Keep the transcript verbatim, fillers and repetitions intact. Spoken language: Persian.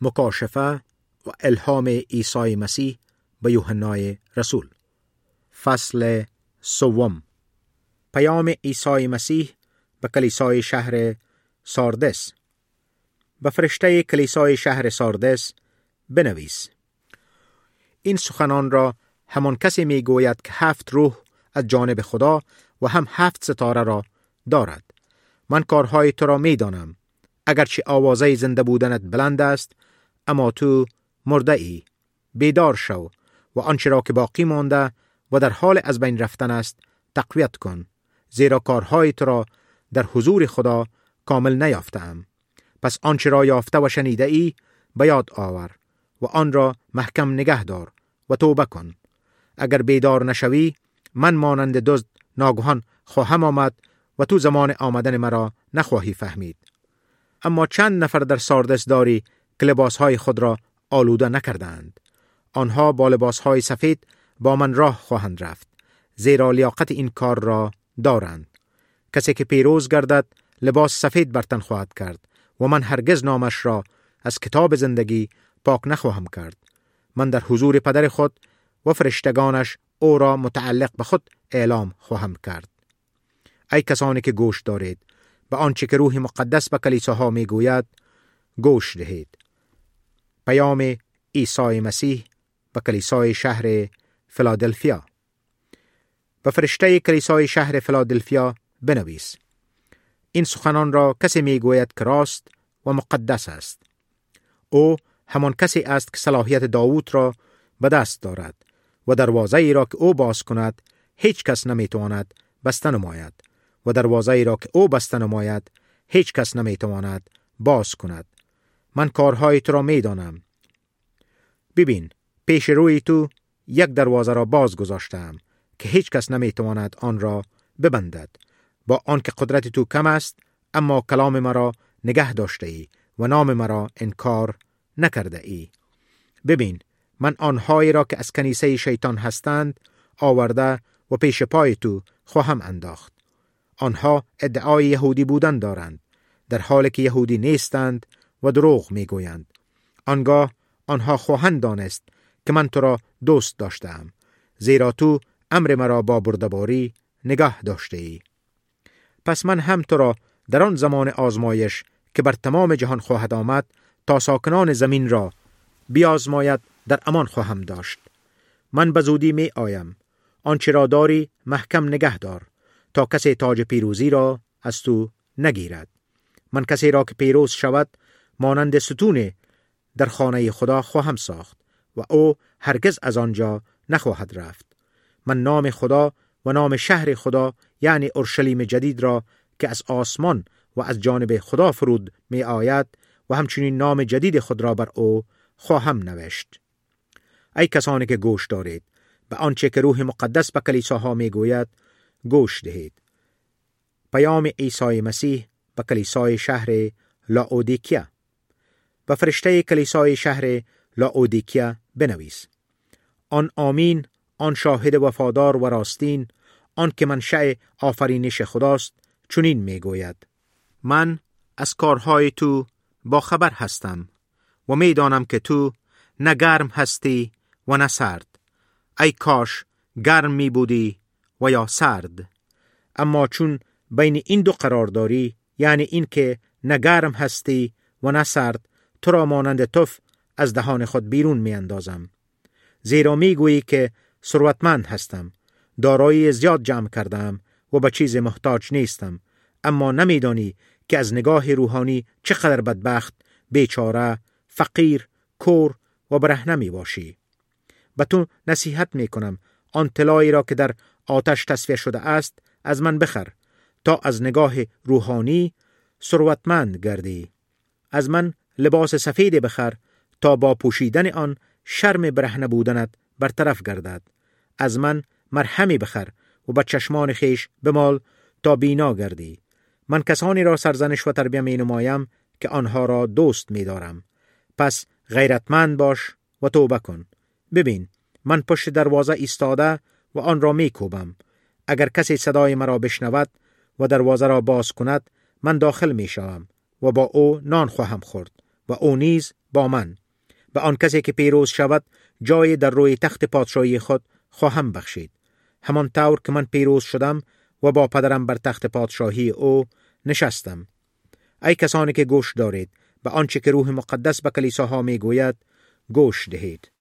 مکاشفه و الهام عیسی مسیح به یوحنای رسول. فصل سوم. پیام عیسی مسیح به کلیسای شهر ساردس. به فرشته کلیسای شهر ساردس بنویس: این سخنان را همان کسی می گوید که هفت روح از جانب خدا و هم هفت ستاره را دارد. من کارهای تو را می دانم، اگرچه آوازه زنده بودنت بلند است، اما تو مرده ای. بیدار شو و آنچه را که باقی مانده و در حال از بین رفتن است تقویت کن، زیرا کارهای تو را در حضور خدا کامل نیافتم. پس آنچه را یافته و شنیده ای به یاد آور و آن را محکم نگه دار و توبه کن. اگر بیدار نشوی، من مانند دزد ناگهان خواهم آمد و تو زمان آمدن مرا نخواهی فهمید. اما چند نفر در ساردس داری که لباسهای خود را آلوده نکردند. آنها با لباسهای سفید با من راه خواهند رفت، زیرا لیاقت این کار را دارند. کسی که پیروز گردد لباس سفید بر تن خواهد کرد و من هرگز نامش را از کتاب زندگی پاک نخواهم کرد. من در حضور پدر خود و فرشتگانش او را متعلق به خود اعلام خواهم کرد. ای کسانی که گوش دارید، به آنچه که روح مقدس به کلیساها می گوید گوش دهید. پیام عیسی مسیح به کلیسای شهر فیلادلفیا. به فرشته کلیسای شهر فیلادلفیا بنویس: این سخنان را کسی می گوید که راست و مقدس است. او همان کسی است که صلاحیت داوود را به دست دارد و دروازه ای را که او باز کند هیچ کس نمی تواند بسته نماید و دروازه ای را که او بسته نماید هیچ کس نمی تواند باز کند. من کارهای تو را می دانم. ببین، پیش روی تو یک دروازه را باز گذاشتم که هیچ کس نمی تواند آن را ببندد. با آنکه قدرت تو کم است، اما کلام مرا نگه داشته ای و نام مرا انکار نکرده ای. ببین، من آنهایی را که از کنیسه شیطان هستند آورده و پیش پای تو خواهم انداخت. آنها ادعای یهودی بودن دارند، در حالی که یهودی نیستند و دروغ می گویند. آنگاه آنها خواهند دانست که من تو را دوست داشتم، زیرا تو امر مرا با بردباری نگاه داشته ای. پس من هم تو را در آن زمان آزمایش که بر تمام جهان خواهد آمد تا ساکنان زمین را بیازماید در امان خواهم داشت. من به زودی می آیم. آنچه را داری محکم نگه دار تا کسی تاج پیروزی را از تو نگیرد. من کسی را که پیروز شود مانند ستون در خانه خدا خواهم ساخت و او هرگز از آنجا نخواهد رفت. من نام خدا و نام شهر خدا یعنی اورشلیم جدید را که از آسمان و از جانب خدا فرود می آید و همچنین نام جدید خود را بر او خواهم نوشت. ای کسانی که گوش دارید، به آنچه که روح مقدس به کلیساها می گوید گوش دهید. پیام عیسی مسیح به کلیسای شهر لاودیکیا. به فرشته کلیسای شهر لاودیکیا بنویس: آن آمین، آن شاهد وفادار و راستین، آن که منشأ آفرینش خداست، چنین می گوید: من از کارهای تو با خبر هستم و می دانم که تو نه گرم هستی و نه سرد. ای کاش گرم می بودی و یا سرد. اما چون بین این دو قرار داری، یعنی این که نه گرم هستی و نه سرد، تو را مانند تف از دهان خود بیرون می اندازم. زیرا می گویی که ثروتمند هستم، دارایی زیاد جمع کردم و به چیز محتاج نیستم، اما نمی دانی که از نگاه روحانی چقدر بدبخت، بیچاره، فقیر، کور و برهنه می باشی. به تو نصیحت می کنم آن طلایی را که در آتش تصفیه شده است از من بخر تا از نگاه روحانی ثروتمند گردی. از من لباس سفید بخر تا با پوشیدن آن شرم برهنه بودنت برطرف گردد. از من مرهمی بخر و به چشمان خیش بمال تا بینا گردی. من کسانی را سرزنش و تربیه می نمایم که آنها را دوست می دارم. پس غیرتمند باش و توبه کن. ببین، من پشت دروازه ایستاده و آن را می کوبم. اگر کسی صدای مرا بشنود و دروازه را باز کند، من داخل می شوم و با او نان خواهم خورد و او نیز با من. به آن کسی که پیروز شود جای در روی تخت پادشاهی خود خواهم بخشید، همان طور که من پیروز شدم و با پدرم بر تخت پادشاهی او نشستم. ای کسانی که گوش دارید به آنچه که روح مقدس به کلیساها میگوید گوش دهید.